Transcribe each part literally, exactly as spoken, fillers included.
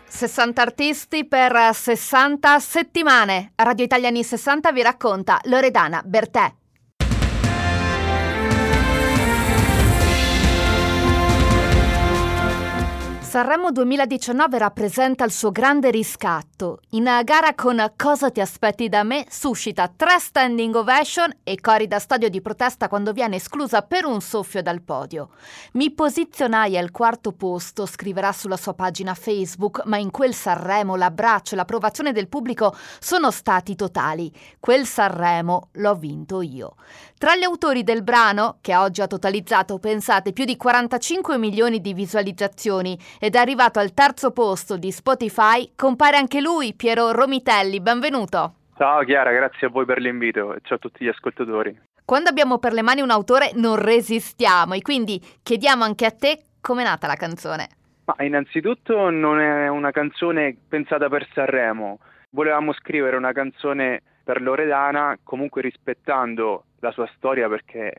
sessanta artisti per sessanta settimane. Radio Italia anni sessanta vi racconta Loredana Bertè. Sanremo duemiladiciannove rappresenta il suo grande riscatto. In gara con Cosa ti aspetti da me suscita tre standing ovation e cori da stadio di protesta quando viene esclusa per un soffio dal podio. Mi posizionai al quarto posto, scriverà sulla sua pagina Facebook, ma in quel Sanremo l'abbraccio e l'approvazione del pubblico sono stati totali. Quel Sanremo l'ho vinto io. Tra gli autori del brano, che oggi ha totalizzato, pensate, più di quarantacinque milioni di visualizzazioni, ed è arrivato al terzo posto di Spotify, compare anche lui, Piero Romitelli. Benvenuto. Ciao Chiara, grazie a voi per l'invito e ciao a tutti gli ascoltatori. Quando abbiamo per le mani un autore non resistiamo e quindi chiediamo anche a te com'è nata la canzone. Ma innanzitutto non è una canzone pensata per Sanremo. Volevamo scrivere una canzone per Loredana, comunque rispettando la sua storia perché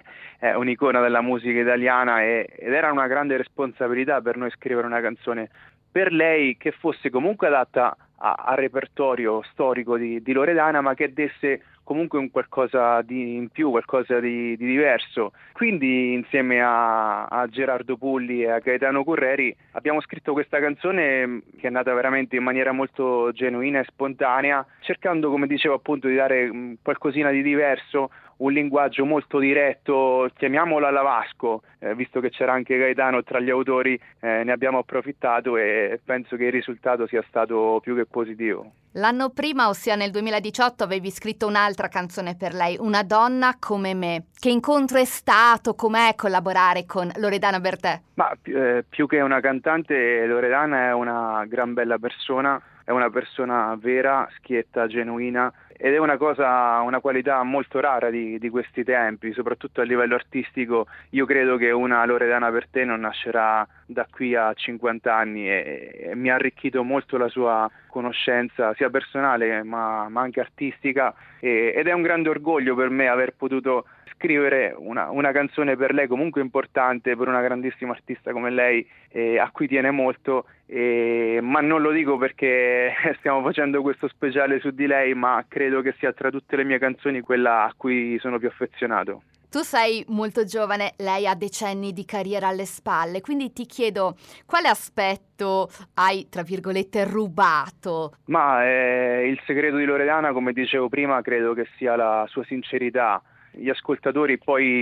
è un'icona della musica italiana e, ed era una grande responsabilità per noi scrivere una canzone per lei che fosse comunque adatta a, al repertorio storico di, di Loredana, ma che desse comunque un qualcosa di in più, qualcosa di, di diverso. Quindi insieme a, a Gerardo Pulli e a Gaetano Curreri abbiamo scritto questa canzone che è nata veramente in maniera molto genuina e spontanea, cercando, come dicevo appunto, di dare um, qualcosina di diverso, un linguaggio molto diretto, chiamiamola alla Vasco, eh, visto che c'era anche Gaetano tra gli autori, eh, ne abbiamo approfittato e penso che il risultato sia stato più che positivo. L'anno prima, ossia nel duemiladiciotto, avevi scritto un'altra canzone per lei, Una donna come me. Che incontro è stato? Com'è collaborare con Loredana Bertè? Ma eh, più che una cantante, Loredana è una gran bella persona, è una persona vera, schietta, genuina ed è una cosa, una qualità molto rara di, di questi tempi, soprattutto a livello artistico. Io credo che una Loredana Bertè non nascerà da qui a cinquanta anni e, e mi ha arricchito molto la sua conoscenza sia personale ma, ma anche artistica e, ed è un grande orgoglio per me aver potuto scrivere una, una canzone per lei comunque importante, per una grandissima artista come lei eh, a cui tiene molto, eh, ma non lo dico perché stiamo facendo questo speciale su di lei, ma credo che sia tra tutte le mie canzoni quella a cui sono più affezionato. Tu sei molto giovane, lei ha decenni di carriera alle spalle, quindi ti chiedo quale aspetto hai, tra virgolette, rubato? Ma eh, il segreto di Loredana, come dicevo prima, credo che sia la sua sincerità. Gli ascoltatori,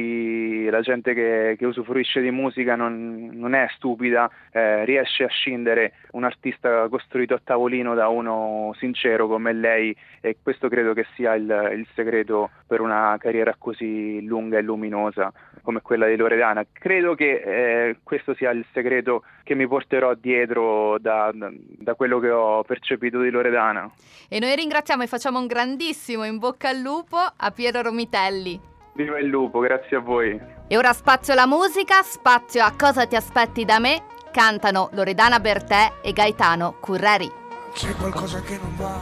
poi la gente che, che usufruisce di musica non, non è stupida, eh, riesce a scindere un artista costruito a tavolino da uno sincero come lei e questo credo che sia il, il segreto per una carriera così lunga e luminosa come quella di Loredana. Credo che eh, questo sia il segreto che mi porterò dietro da, da, da quello che ho percepito di Loredana. E noi ringraziamo e facciamo un grandissimo in bocca al lupo a Piero Romitelli. Viva il lupo, grazie a voi. E ora spazio alla musica, spazio a Cosa ti aspetti da me. Cantano Loredana Bertè e Gaetano Curreri. C'è qualcosa che non va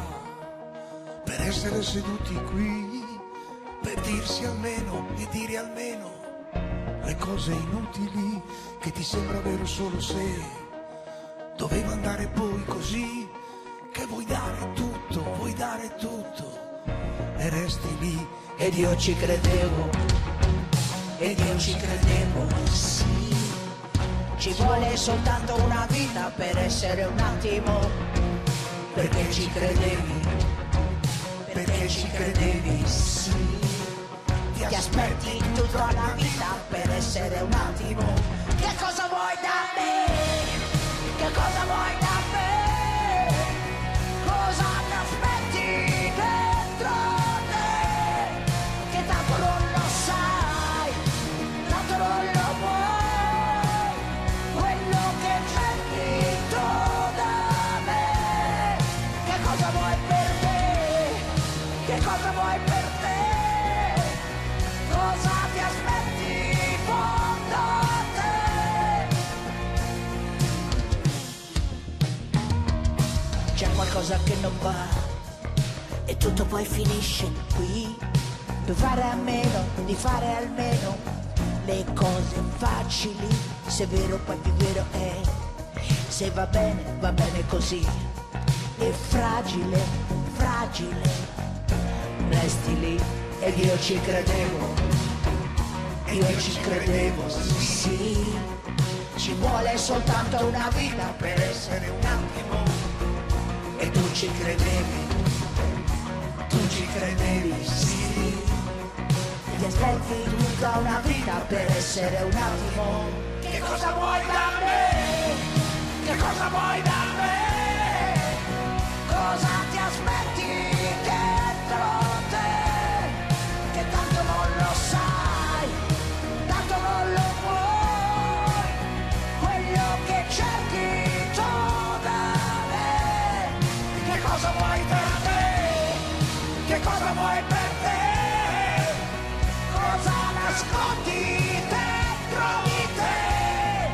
per essere seduti qui, per dirsi almeno e dire almeno le cose inutili che ti sembra vero solo se doveva andare poi così, che vuoi dare tutto, vuoi dare tutto e resti lì. Ed io ci credevo, ed io ci credevo, sì. Ci vuole soltanto una vita per essere un attimo, perché ci credevi, perché ci credevi, sì. Ti aspetti tutta la vita per essere un attimo. Che cosa vuoi da me? Che cosa vuoi da me? Cosa ti aspetti dentro te? Che tanto non lo sai, tanto non lo vuoi. Quello che c'è dentro da me. Che cosa vuoi per te? Che cosa vuoi per te? Cosa ti aspetti fondo a te? C'è qualcosa che non va e tutto poi finisce qui. Per fare a meno, di fare almeno le cose facili. Se è vero poi più vero è. se va bene, va bene così. È fragile, fragile, resti lì ed io ci credevo, io ci credevo, sì. Ci vuole soltanto una vita per essere un attimo, e tu ci credevi, tu ci credevi, sì. Ti aspetti tutta una vita per essere un attimo. Che cosa vuoi da me? Che cosa vuoi da me? Cosa ti aspetti dentro te? Che tanto non lo sai, tanto non lo vuoi. Quello che cerchi tu da me. Che cosa vuoi da me? Che cosa vuoi per te? Cosa nascondi dentro di te?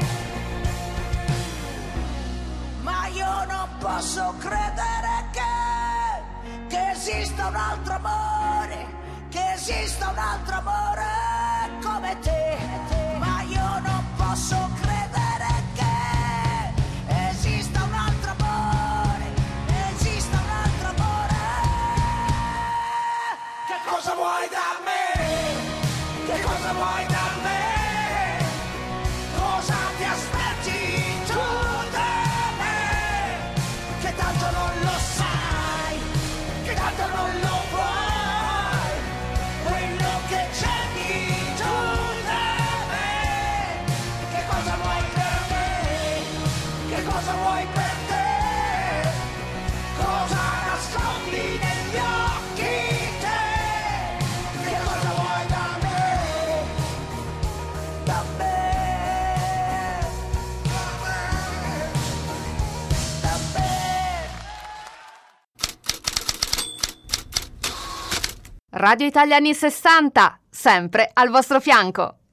Ma io non posso credere che, che esista un altro amore, che esista un altro amore come te. Ma io non posso credere che esista un altro amore, esista un altro amore. Che cosa vuoi da me? Che cosa vuoi da me? Cosa ti aspetti tu da me? Che tanto non lo sai, che tanto non lo vuoi. Quello che cerchi tu da me. Che cosa vuoi per me? Che cosa vuoi per te? Cosa nascondi negli occhi te? Che cosa vuoi da me? Da me, da me. Radio Italia anni sessanta, sempre al vostro fianco.